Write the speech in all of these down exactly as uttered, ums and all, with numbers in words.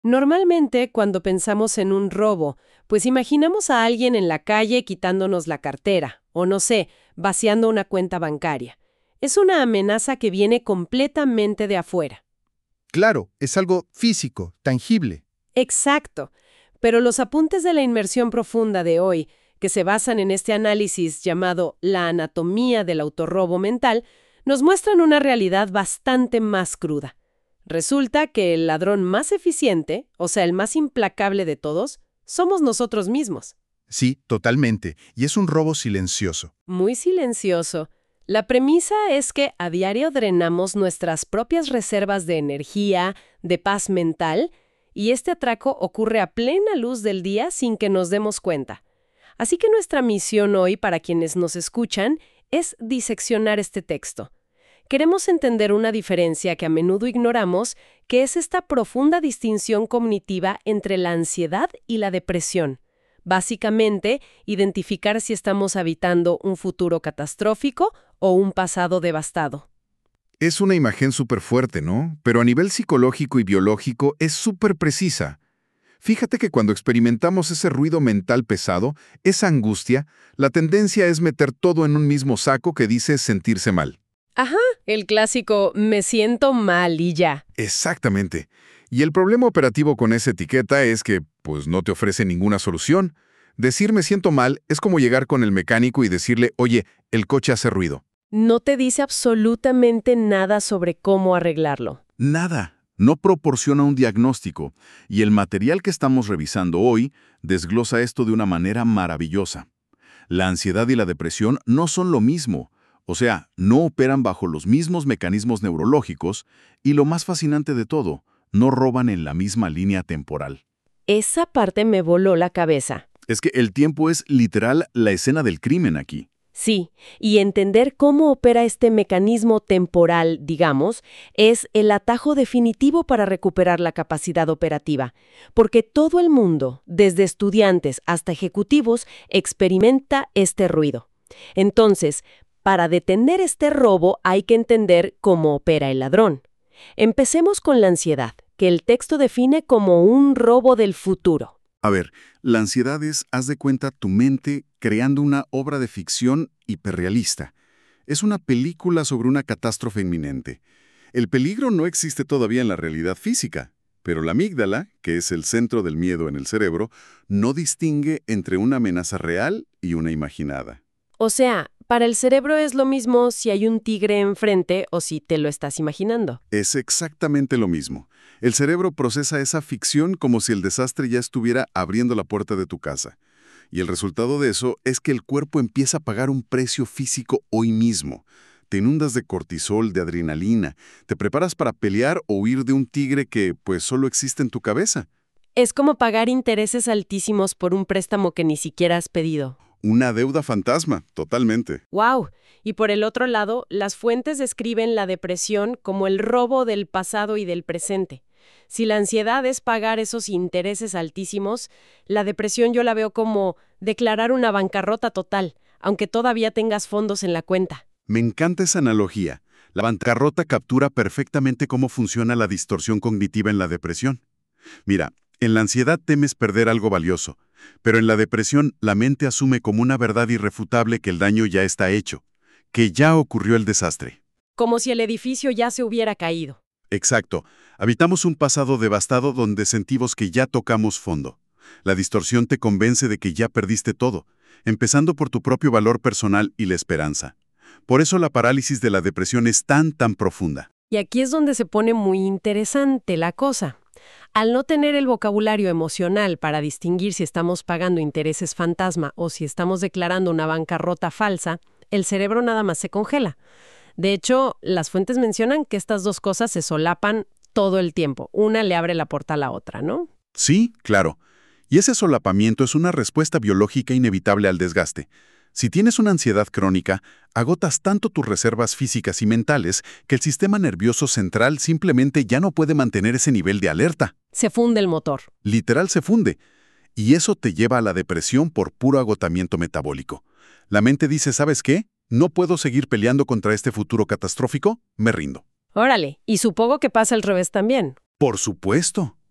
Normalmente, cuando pensamos en un robo, pues imaginamos a alguien en la calle quitándonos la cartera, o no sé, vaciando una cuenta bancaria. Es una amenaza que viene completamente de afuera. Claro, es algo físico, tangible. Exacto. Pero los apuntes de la inmersión profunda de hoy, que se basan en este análisis llamado la anatomía del autorrobo mental, nos muestran una realidad bastante más cruda. Resulta que el ladrón más eficiente, o sea, el más implacable de todos, somos nosotros mismos. Sí, totalmente. Y es un robo silencioso. Muy silencioso. La premisa es que a diario drenamos nuestras propias reservas de energía, de paz mental, y este atraco ocurre a plena luz del día sin que nos demos cuenta. Así que nuestra misión hoy, para quienes nos escuchan, es diseccionar este texto. Queremos entender una diferencia que a menudo ignoramos, que es esta profunda distinción cognitiva entre la ansiedad y la depresión. Básicamente, identificar si estamos habitando un futuro catastrófico o un pasado devastado. Es una imagen súper fuerte, ¿no? Pero a nivel psicológico y biológico es súper precisa. Fíjate que cuando experimentamos ese ruido mental pesado, esa angustia, la tendencia es meter todo en un mismo saco que dice sentirse mal. Ajá, el clásico me siento mal y ya. Exactamente. Y el problema operativo con esa etiqueta es que, pues, no te ofrece ninguna solución. Decir me siento mal es como llegar con el mecánico y decirle, oye, el coche hace ruido. No te dice absolutamente nada sobre cómo arreglarlo. Nada. No proporciona un diagnóstico. Y el material que estamos revisando hoy desglosa esto de una manera maravillosa. La ansiedad y la depresión no son lo mismo. O sea, no operan bajo los mismos mecanismos neurológicos y lo más fascinante de todo, no roban en la misma línea temporal. Esa parte me voló la cabeza. Es que el tiempo es literal la escena del crimen aquí. Sí, y entender cómo opera este mecanismo temporal, digamos, es el atajo definitivo para recuperar la capacidad operativa, porque todo el mundo, desde estudiantes hasta ejecutivos, experimenta este ruido. Entonces, para detener este robo hay que entender cómo opera el ladrón. Empecemos con la ansiedad, que el texto define como un robo del futuro. A ver, la ansiedad es, haz de cuenta, tu mente creando una obra de ficción hiperrealista. Es una película sobre una catástrofe inminente. El peligro no existe todavía en la realidad física, pero la amígdala, que es el centro del miedo en el cerebro, no distingue entre una amenaza real y una imaginada. O sea, para el cerebro es lo mismo si hay un tigre enfrente o si te lo estás imaginando. Es exactamente lo mismo. El cerebro procesa esa ficción como si el desastre ya estuviera abriendo la puerta de tu casa. Y el resultado de eso es que el cuerpo empieza a pagar un precio físico hoy mismo. Te inundas de cortisol, de adrenalina, te preparas para pelear o huir de un tigre que, pues, solo existe en tu cabeza. Es como pagar intereses altísimos por un préstamo que ni siquiera has pedido. Una deuda fantasma, totalmente. ¡Wow! Y por el otro lado, las fuentes describen la depresión como el robo del pasado y del presente. Si la ansiedad es pagar esos intereses altísimos, la depresión yo la veo como declarar una bancarrota total, aunque todavía tengas fondos en la cuenta. Me encanta esa analogía. La bancarrota captura perfectamente cómo funciona la distorsión cognitiva en la depresión. Mira, en la ansiedad temes perder algo valioso, pero en la depresión la mente asume como una verdad irrefutable que el daño ya está hecho, que ya ocurrió el desastre. Como si el edificio ya se hubiera caído. Exacto. Habitamos un pasado devastado donde sentimos que ya tocamos fondo. La distorsión te convence de que ya perdiste todo, empezando por tu propio valor personal y la esperanza. Por eso la parálisis de la depresión es tan, tan profunda. Y aquí es donde se pone muy interesante la cosa. Al no tener el vocabulario emocional para distinguir si estamos pagando intereses fantasma o si estamos declarando una bancarrota falsa, el cerebro nada más se congela. De hecho, las fuentes mencionan que estas dos cosas se solapan todo el tiempo. Una le abre la puerta a la otra, ¿no? Sí, claro. Y ese solapamiento es una respuesta biológica inevitable al desgaste. Si tienes una ansiedad crónica, agotas tanto tus reservas físicas y mentales que el sistema nervioso central simplemente ya no puede mantener ese nivel de alerta. Se funde el motor. Literal se funde. Y eso te lleva a la depresión por puro agotamiento metabólico. La mente dice, ¿sabes qué? No puedo seguir peleando contra este futuro catastrófico, me rindo. Órale, y supongo que pasa al revés también. Por supuesto.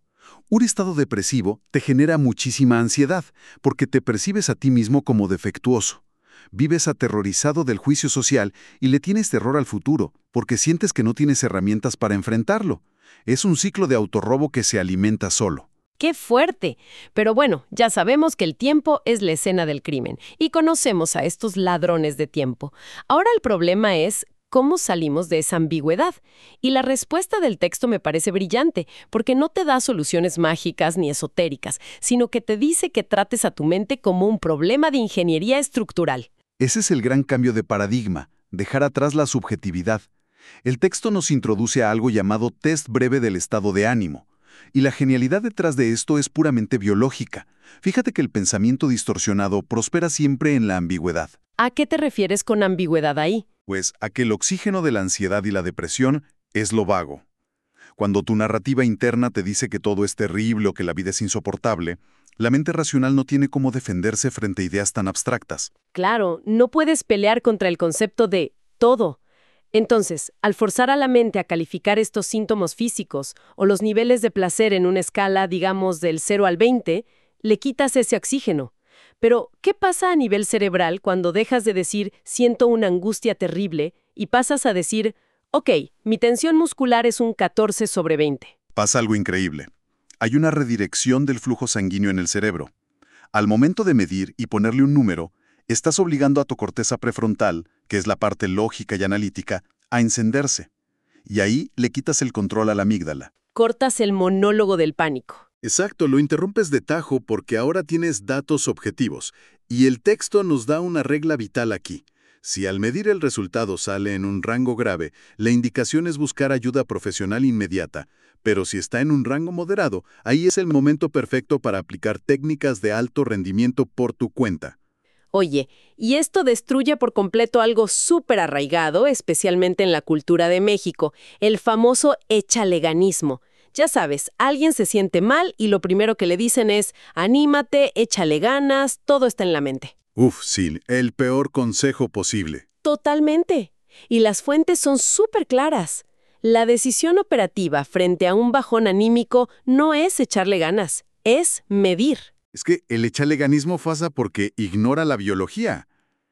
Un estado depresivo te genera muchísima ansiedad, porque te percibes a ti mismo como defectuoso. Vives aterrorizado del juicio social y le tienes terror al futuro, porque sientes que no tienes herramientas para enfrentarlo. Es un ciclo de autorrobo que se alimenta solo. ¡Qué fuerte! Pero bueno, ya sabemos que el tiempo es la escena del crimen y conocemos a estos ladrones de tiempo. Ahora el problema es cómo salimos de esa ambigüedad. Y la respuesta del texto me parece brillante, porque no te da soluciones mágicas ni esotéricas, sino que te dice que trates a tu mente como un problema de ingeniería estructural. Ese es el gran cambio de paradigma, dejar atrás la subjetividad. El texto nos introduce a algo llamado test breve del estado de ánimo. Y la genialidad detrás de esto es puramente biológica. Fíjate que el pensamiento distorsionado prospera siempre en la ambigüedad. ¿A qué te refieres con ambigüedad ahí? Pues a que el oxígeno de la ansiedad y la depresión es lo vago. Cuando tu narrativa interna te dice que todo es terrible o que la vida es insoportable, la mente racional no tiene cómo defenderse frente a ideas tan abstractas. Claro, no puedes pelear contra el concepto de todo. Entonces, al forzar a la mente a calificar estos síntomas físicos o los niveles de placer en una escala, digamos, del cero al veinte, le quitas ese oxígeno. Pero, ¿qué pasa a nivel cerebral cuando dejas de decir siento una angustia terrible y pasas a decir, ok, mi tensión muscular es un catorce sobre veinte? Pasa algo increíble. Hay una redirección del flujo sanguíneo en el cerebro. Al momento de medir y ponerle un número, estás obligando a tu corteza prefrontal, que es la parte lógica y analítica, a encenderse. Y ahí le quitas el control a la amígdala. Cortas el monólogo del pánico. Exacto, lo interrumpes de tajo porque ahora tienes datos objetivos. Y el texto nos da una regla vital aquí. Si al medir el resultado sale en un rango grave, la indicación es buscar ayuda profesional inmediata. Pero si está en un rango moderado, ahí es el momento perfecto para aplicar técnicas de alto rendimiento por tu cuenta. Oye, y esto destruye por completo algo súper arraigado, especialmente en la cultura de México, el famoso échaleganismo. Ya sabes, alguien se siente mal y lo primero que le dicen es, anímate, échale ganas, todo está en la mente. Uf, sí, el peor consejo posible. Totalmente. Y las fuentes son súper claras. La decisión operativa frente a un bajón anímico no es echarle ganas, es medir. Es que el echaleganismo pasa porque ignora la biología.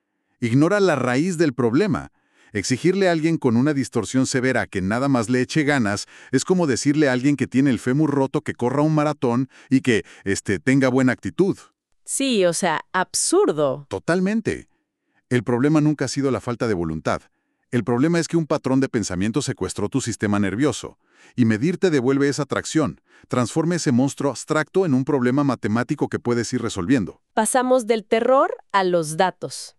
Ignora la raíz del problema. Exigirle a alguien con una distorsión severa que nada más le eche ganas es como decirle a alguien que tiene el fémur roto que corra un maratón y que este, tenga buena actitud. Sí, o sea, absurdo. Totalmente. El problema nunca ha sido la falta de voluntad. El problema es que un patrón de pensamiento secuestró tu sistema nervioso. Y medir te devuelve esa atracción. Transforma ese monstruo abstracto en un problema matemático que puedes ir resolviendo. Pasamos del terror a los datos.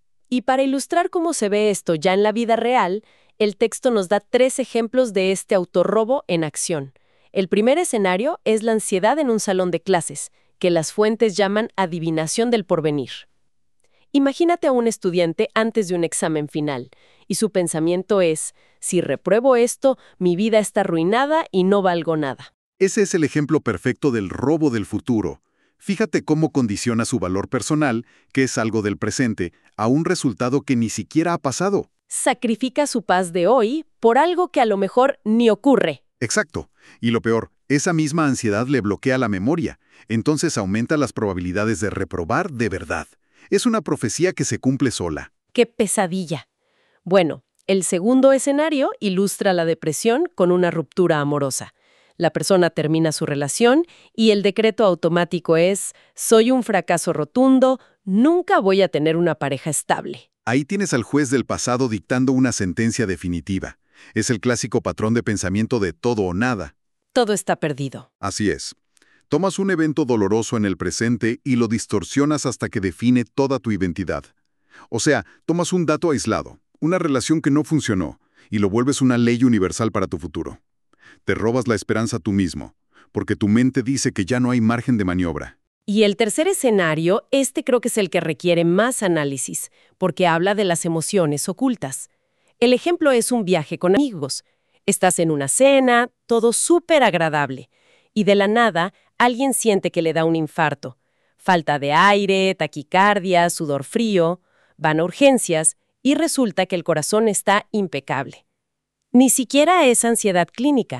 Y para ilustrar cómo se ve esto ya en la vida real, el texto nos da tres ejemplos de este autorrobo en acción. El primer escenario es la ansiedad en un salón de clases, que las fuentes llaman adivinación del porvenir. Imagínate a un estudiante antes de un examen final, y su pensamiento es, si repruebo esto, mi vida está arruinada y no valgo nada. Ese es el ejemplo perfecto del robo del futuro. Fíjate cómo condiciona su valor personal, que es algo del presente, a un resultado que ni siquiera ha pasado. Sacrifica su paz de hoy por algo que a lo mejor ni ocurre. Exacto. Y lo peor, esa misma ansiedad le bloquea la memoria. Entonces aumenta las probabilidades de reprobar de verdad. Es una profecía que se cumple sola. ¡Qué pesadilla! Bueno, el segundo escenario ilustra la depresión con una ruptura amorosa. La persona termina su relación y el decreto automático es, soy un fracaso rotundo, nunca voy a tener una pareja estable. Ahí tienes al juez del pasado dictando una sentencia definitiva. Es el clásico patrón de pensamiento de todo o nada. Todo está perdido. Así es. Tomas un evento doloroso en el presente y lo distorsionas hasta que define toda tu identidad. O sea, tomas un dato aislado, una relación que no funcionó, y lo vuelves una ley universal para tu futuro. Te robas la esperanza tú mismo, porque tu mente dice que ya no hay margen de maniobra. Y el tercer escenario, este creo que es el que requiere más análisis, porque habla de las emociones ocultas. El ejemplo es un viaje con amigos. Estás en una cena, todo súper agradable, y de la nada alguien siente que le da un infarto. Falta de aire, taquicardia, sudor frío, van a urgencias y resulta que el corazón está impecable. Ni siquiera es ansiedad clínica.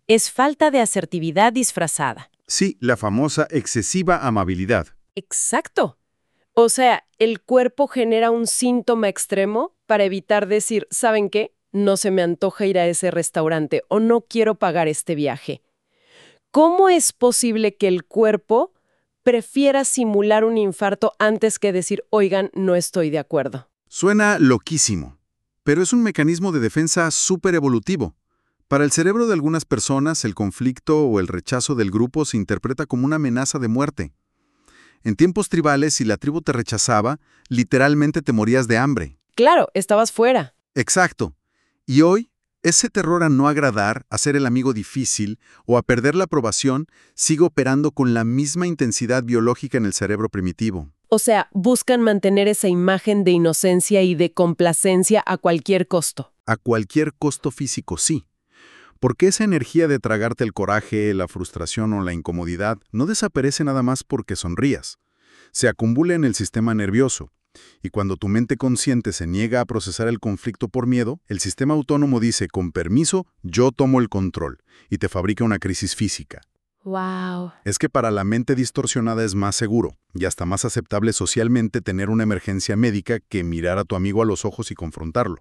Es falta de asertividad disfrazada. Sí, la famosa excesiva amabilidad. Exacto. O sea, el cuerpo genera un síntoma extremo para evitar decir, ¿saben qué? No se me antoja ir a ese restaurante o no quiero pagar este viaje. ¿Cómo es posible que el cuerpo prefiera simular un infarto antes que decir, oigan, no estoy de acuerdo? Suena loquísimo, pero es un mecanismo de defensa súper evolutivo. Para el cerebro de algunas personas, el conflicto o el rechazo del grupo se interpreta como una amenaza de muerte. En tiempos tribales, si la tribu te rechazaba, literalmente te morías de hambre. Claro, estabas fuera. Exacto. Y hoy, ese terror a no agradar, a ser el amigo difícil o a perder la aprobación, sigue operando con la misma intensidad biológica en el cerebro primitivo. O sea, buscan mantener esa imagen de inocencia y de complacencia a cualquier costo. A cualquier costo físico, sí. Porque esa energía de tragarte el coraje, la frustración o la incomodidad no desaparece nada más porque sonrías. Se acumula en el sistema nervioso. Y cuando tu mente consciente se niega a procesar el conflicto por miedo, el sistema autónomo dice, con permiso, yo tomo el control, y te fabrica una crisis física. Wow. Es que para la mente distorsionada es más seguro, y hasta más aceptable socialmente tener una emergencia médica que mirar a tu amigo a los ojos y confrontarlo.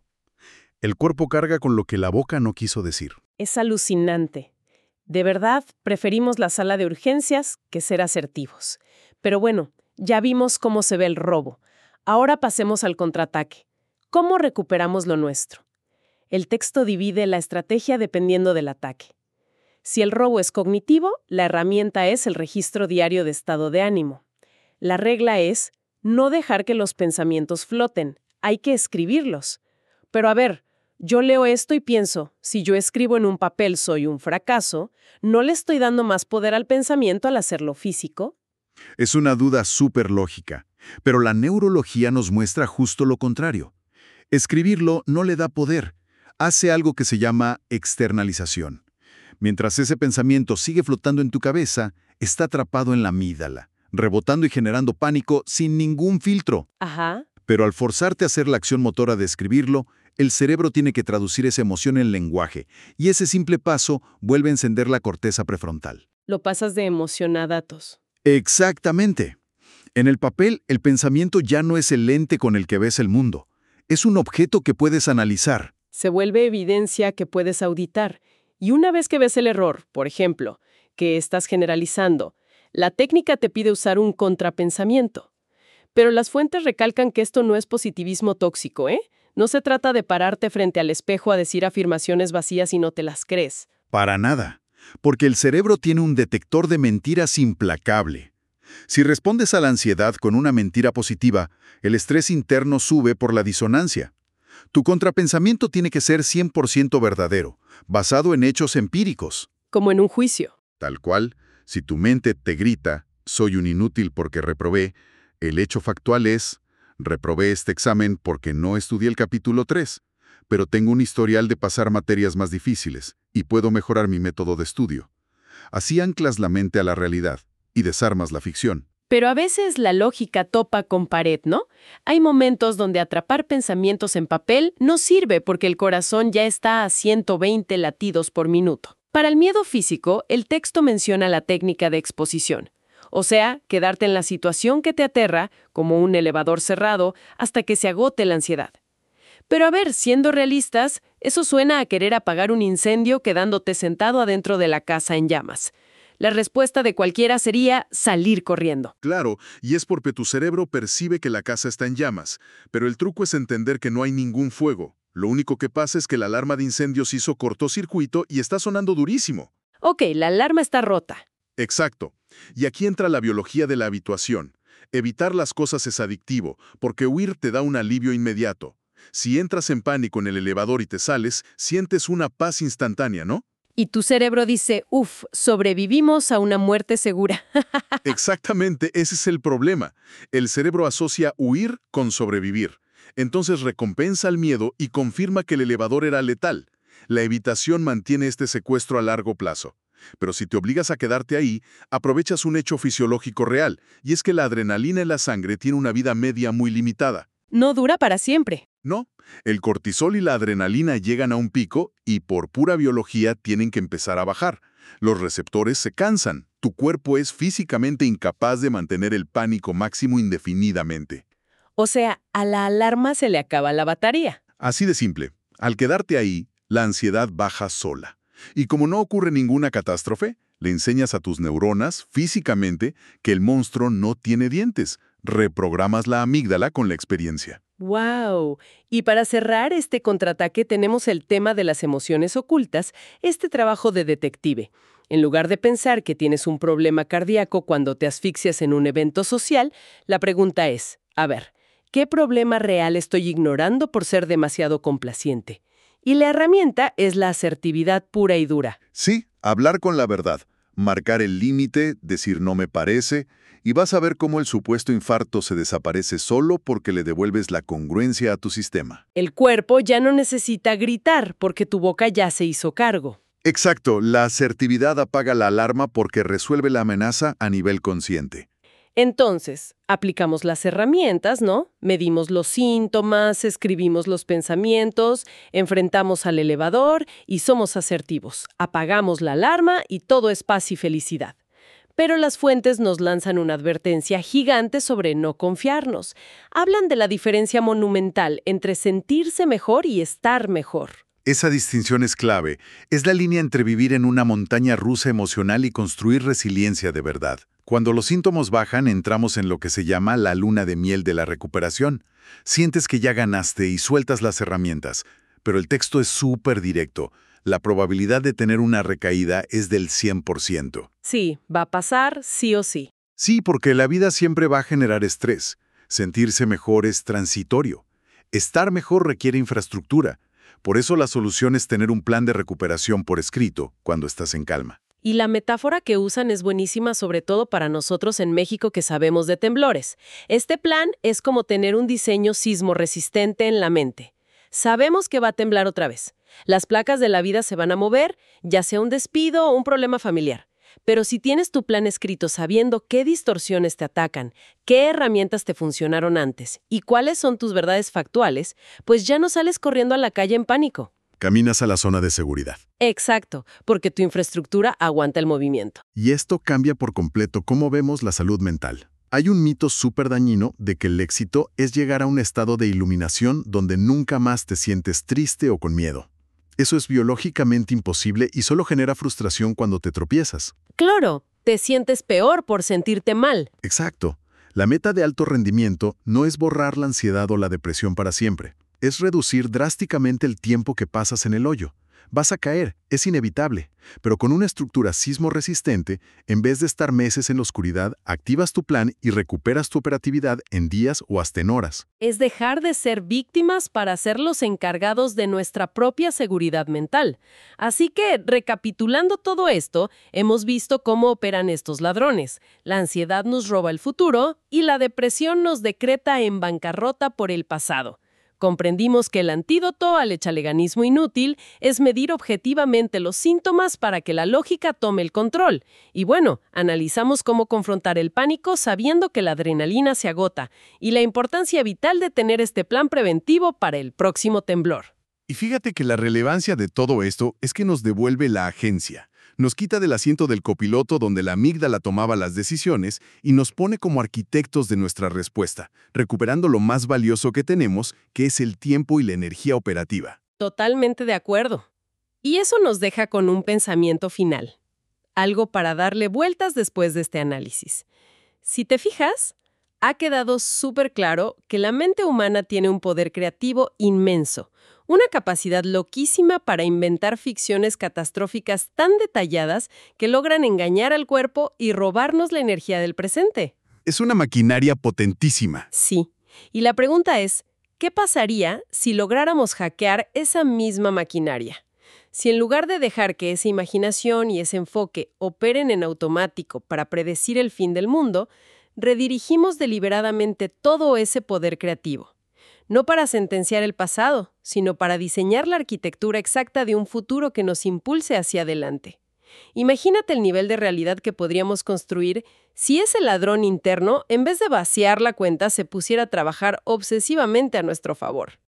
El cuerpo carga con lo que la boca no quiso decir. Es alucinante. De verdad, preferimos la sala de urgencias que ser asertivos. Pero bueno, ya vimos cómo se ve el robo. Ahora pasemos al contraataque. ¿Cómo recuperamos lo nuestro? El texto divide la estrategia dependiendo del ataque. Si el robo es cognitivo, la herramienta es el registro diario de estado de ánimo. La regla es no dejar que los pensamientos floten, hay que escribirlos. Pero a ver, yo leo esto y pienso, si yo escribo en un papel soy un fracaso, ¿no le estoy dando más poder al pensamiento al hacerlo físico? Es una duda súper lógica, pero la neurología nos muestra justo lo contrario. Escribirlo no le da poder, hace algo que se llama externalización. Mientras ese pensamiento sigue flotando en tu cabeza, está atrapado en la amígdala, rebotando y generando pánico sin ningún filtro. Ajá. Pero al forzarte a hacer la acción motora de escribirlo, el cerebro tiene que traducir esa emoción en lenguaje, y ese simple paso vuelve a encender la corteza prefrontal. Lo pasas de emoción a datos. Exactamente. En el papel, el pensamiento ya no es el lente con el que ves el mundo. Es un objeto que puedes analizar. Se vuelve evidencia que puedes auditar. Y una vez que ves el error, por ejemplo, que estás generalizando, la técnica te pide usar un contrapensamiento. Pero las fuentes recalcan que esto no es positivismo tóxico, ¿eh? No se trata de pararte frente al espejo a decir afirmaciones vacías y no te las crees. Para nada. Porque el cerebro tiene un detector de mentiras implacable. Si respondes a la ansiedad con una mentira positiva, el estrés interno sube por la disonancia. Tu contrapensamiento tiene que ser cien por ciento verdadero, basado en hechos empíricos. Como en un juicio. Tal cual, si tu mente te grita, soy un inútil porque reprobé, el hecho factual es, reprobé este examen porque no estudié el capítulo tres, pero tengo un historial de pasar materias más difíciles y puedo mejorar mi método de estudio. Así anclas la mente a la realidad y desarmas la ficción. Pero a veces la lógica topa con pared, ¿no? Hay momentos donde atrapar pensamientos en papel no sirve porque el corazón ya está a ciento veinte latidos por minuto. Para el miedo físico, el texto menciona la técnica de exposición. O sea, quedarte en la situación que te aterra, como un elevador cerrado, hasta que se agote la ansiedad. Pero a ver, siendo realistas, eso suena a querer apagar un incendio quedándote sentado adentro de la casa en llamas. La respuesta de cualquiera sería salir corriendo. Claro, y es porque tu cerebro percibe que la casa está en llamas, pero el truco es entender que no hay ningún fuego. Lo único que pasa es que la alarma de incendios hizo cortocircuito y está sonando durísimo. Ok, la alarma está rota. Exacto. Y aquí entra la biología de la habituación. Evitar las cosas es adictivo, porque huir te da un alivio inmediato. Si entras en pánico en el elevador y te sales, sientes una paz instantánea, ¿no? Y tu cerebro dice, uff, sobrevivimos a una muerte segura. Exactamente, ese es el problema. El cerebro asocia huir con sobrevivir. Entonces recompensa el miedo y confirma que el elevador era letal. La evitación mantiene este secuestro a largo plazo. Pero si te obligas a quedarte ahí, aprovechas un hecho fisiológico real, y es que la adrenalina en la sangre tiene una vida media muy limitada. No dura para siempre. No, el cortisol y la adrenalina llegan a un pico y por pura biología tienen que empezar a bajar. Los receptores se cansan. Tu cuerpo es físicamente incapaz de mantener el pánico máximo indefinidamente. O sea, a la alarma se le acaba la batería. Así de simple. Al quedarte ahí, la ansiedad baja sola. Y como no ocurre ninguna catástrofe, le enseñas a tus neuronas, físicamente, que el monstruo no tiene dientes. Reprogramas la amígdala con la experiencia. ¡Wow! Y para cerrar este contraataque tenemos el tema de las emociones ocultas, este trabajo de detective. En lugar de pensar que tienes un problema cardíaco cuando te asfixias en un evento social, la pregunta es, a ver, ¿qué problema real estoy ignorando por ser demasiado complaciente? Y la herramienta es la asertividad pura y dura. Sí, hablar con la verdad, marcar el límite, decir no me parece, y vas a ver cómo el supuesto infarto se desaparece solo porque le devuelves la congruencia a tu sistema. El cuerpo ya no necesita gritar porque tu boca ya se hizo cargo. Exacto, la asertividad apaga la alarma porque resuelve la amenaza a nivel consciente. Entonces, aplicamos las herramientas, ¿no? Medimos los síntomas, escribimos los pensamientos, enfrentamos al elevador y somos asertivos. Apagamos la alarma y todo es paz y felicidad. Pero las fuentes nos lanzan una advertencia gigante sobre no confiarnos. Hablan de la diferencia monumental entre sentirse mejor y estar mejor. Esa distinción es clave. Es la línea entre vivir en una montaña rusa emocional y construir resiliencia de verdad. Cuando los síntomas bajan, entramos en lo que se llama la luna de miel de la recuperación. Sientes que ya ganaste y sueltas las herramientas. Pero el texto es súper directo. La probabilidad de tener una recaída es del cien por ciento. Sí, va a pasar sí o sí. Sí, porque la vida siempre va a generar estrés. Sentirse mejor es transitorio. Estar mejor requiere infraestructura. Por eso la solución es tener un plan de recuperación por escrito cuando estás en calma. Y la metáfora que usan es buenísima, sobre todo para nosotros en México que sabemos de temblores. Este plan es como tener un diseño sismo resistente en la mente. Sabemos que va a temblar otra vez. Las placas de la vida se van a mover, ya sea un despido o un problema familiar. Pero si tienes tu plan escrito sabiendo qué distorsiones te atacan, qué herramientas te funcionaron antes y cuáles son tus verdades factuales, pues ya no sales corriendo a la calle en pánico. Caminas a la zona de seguridad. Exacto, porque tu infraestructura aguanta el movimiento. Y esto cambia por completo cómo vemos la salud mental. Hay un mito súper dañino de que el éxito es llegar a un estado de iluminación donde nunca más te sientes triste o con miedo. Eso es biológicamente imposible y solo genera frustración cuando te tropiezas. Claro, te sientes peor por sentirte mal. Exacto. La meta de alto rendimiento no es borrar la ansiedad o la depresión para siempre. Es reducir drásticamente el tiempo que pasas en el hoyo. Vas a caer, es inevitable, pero con una estructura sismo resistente, en vez de estar meses en la oscuridad, activas tu plan y recuperas tu operatividad en días o hasta en horas. Es dejar de ser víctimas para ser los encargados de nuestra propia seguridad mental. Así que, recapitulando todo esto, hemos visto cómo operan estos ladrones. La ansiedad nos roba el futuro y la depresión nos decreta en bancarrota por el pasado. Comprendimos que el antídoto al echaleganismo inútil es medir objetivamente los síntomas para que la lógica tome el control. Y bueno, analizamos cómo confrontar el pánico sabiendo que la adrenalina se agota y la importancia vital de tener este plan preventivo para el próximo temblor. Y fíjate que la relevancia de todo esto es que nos devuelve la agencia. Nos quita del asiento del copiloto donde la amígdala tomaba las decisiones y nos pone como arquitectos de nuestra respuesta, recuperando lo más valioso que tenemos, que es el tiempo y la energía operativa. Totalmente de acuerdo. Y eso nos deja con un pensamiento final. Algo para darle vueltas después de este análisis. Si te fijas, ha quedado súper claro que la mente humana tiene un poder creativo inmenso. Una capacidad loquísima para inventar ficciones catastróficas tan detalladas que logran engañar al cuerpo y robarnos la energía del presente. Es una maquinaria potentísima. Sí. Y la pregunta es, ¿qué pasaría si lográramos hackear esa misma maquinaria? Si en lugar de dejar que esa imaginación y ese enfoque operen en automático para predecir el fin del mundo, redirigimos deliberadamente todo ese poder creativo. No para sentenciar el pasado, sino para diseñar la arquitectura exacta de un futuro que nos impulse hacia adelante. Imagínate el nivel de realidad que podríamos construir si ese ladrón interno, en vez de vaciar la cuenta, se pusiera a trabajar obsesivamente a nuestro favor.